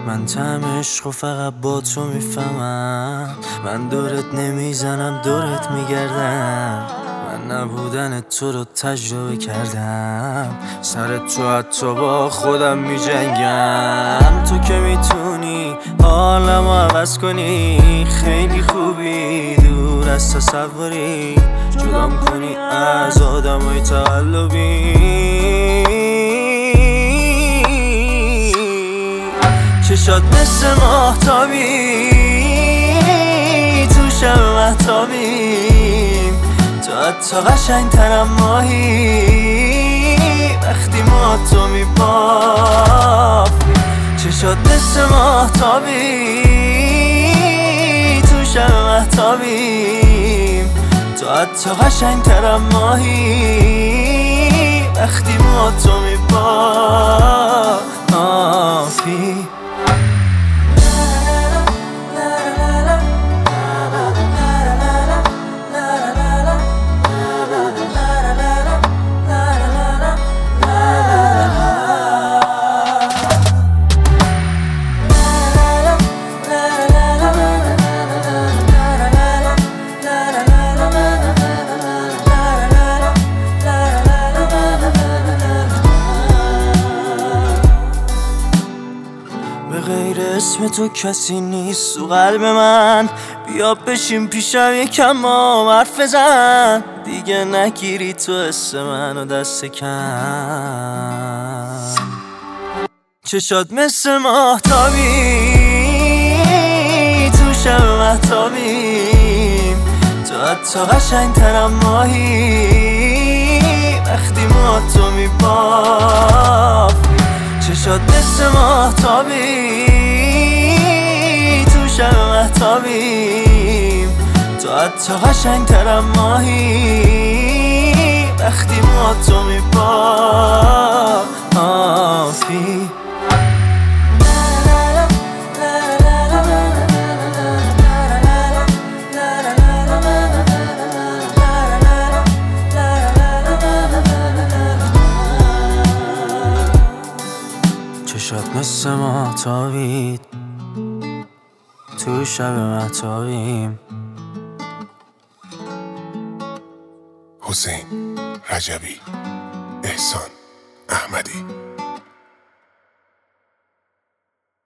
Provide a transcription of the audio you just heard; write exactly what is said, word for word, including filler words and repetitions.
من طعم عشق و فقط با تو میفهمم. من دورت نمیزنم دورت میگردم. من نبودن تو رو تجربه کردم. سر تو حتی با خودم میجنگم. تو که میتونی حالمو عوض کنی. خیلی خوبی دور از تصوری. جدام کنی از آدمای تقلبی. چشات مثل ماهتابی تو شب مهتابیم. تو حتی قشنگ‌ترم ماهی وقتی ما تو میبافیم. چشات مثل ماهتابی تو شب مهتابیم. تو حتی قشنگ‌ترم ماهی وقتی ما تو میبافیم. غیر اسم تو کسی نیست تو قلب من. بیا بشین پیشم یکم ما حرف بزن. دیگه نگیری تو اسم منو دست کم. چشات مثل ماهتابی تو شب مهتابیم. تو حتی قشنگ‌ترم ماهی وقتی ما تو میبافیم. چشات مثل ماهتابی تو شب مهتابیم. تو حتی قشنگ‌ترم ماهی وقتی ما تو میبافیم. چشات مثل ماهتابی تو شب مهتابیم. حسین رجبی، احسان احمدی.